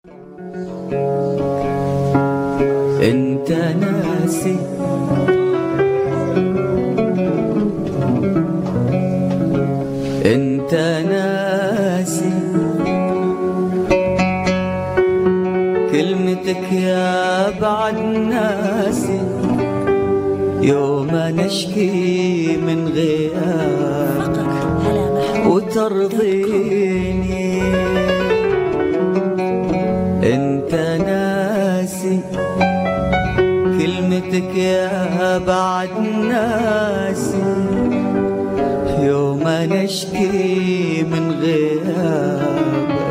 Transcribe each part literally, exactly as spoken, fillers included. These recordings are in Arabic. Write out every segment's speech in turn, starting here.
انت ناسي انت ناسي كلمتك يا بعد ناسي، يوم نشكي من غياب وترضيني. انت ناسي كلمتك يا بعد ناسي، يوم نشكي من غيابك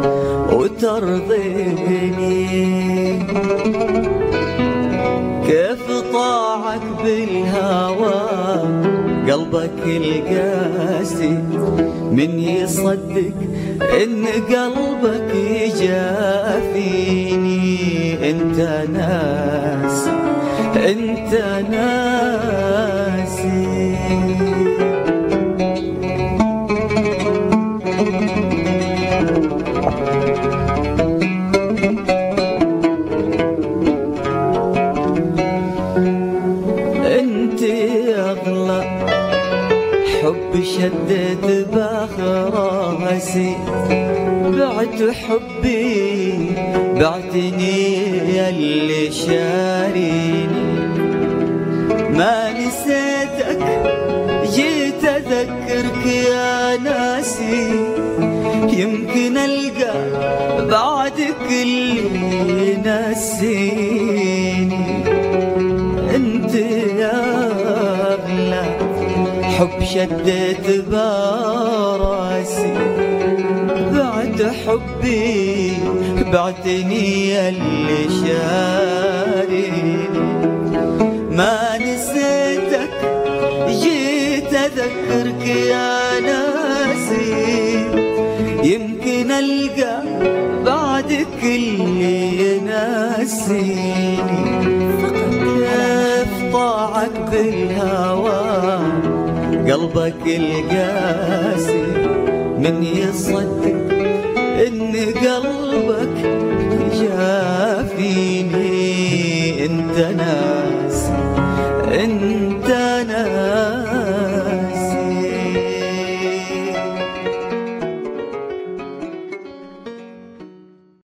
وترضيني. كيف طاعك بالهوى قلبك القاسي، من يصدق ان قلبك يجافيني. انت ناسي انت ناسي انت اغلى حب شدت بخراسي، بعت حبي بعتني ياللي شاريني. ما نسيتك جيت اذكرك يا ناسي، يمكن القى بعدك اللي نسيني. انت يا اغلى حب شدت براسي، بعد حبي بعتني اللي شاريني. ما نسيتك جيت اذكرك يا ناسي، يمكن القى بعدك اللي يناسيني. كيف طاعك بالهوى قلبك القاسي، من يصدق ان قلبك جافيني. انت ناسي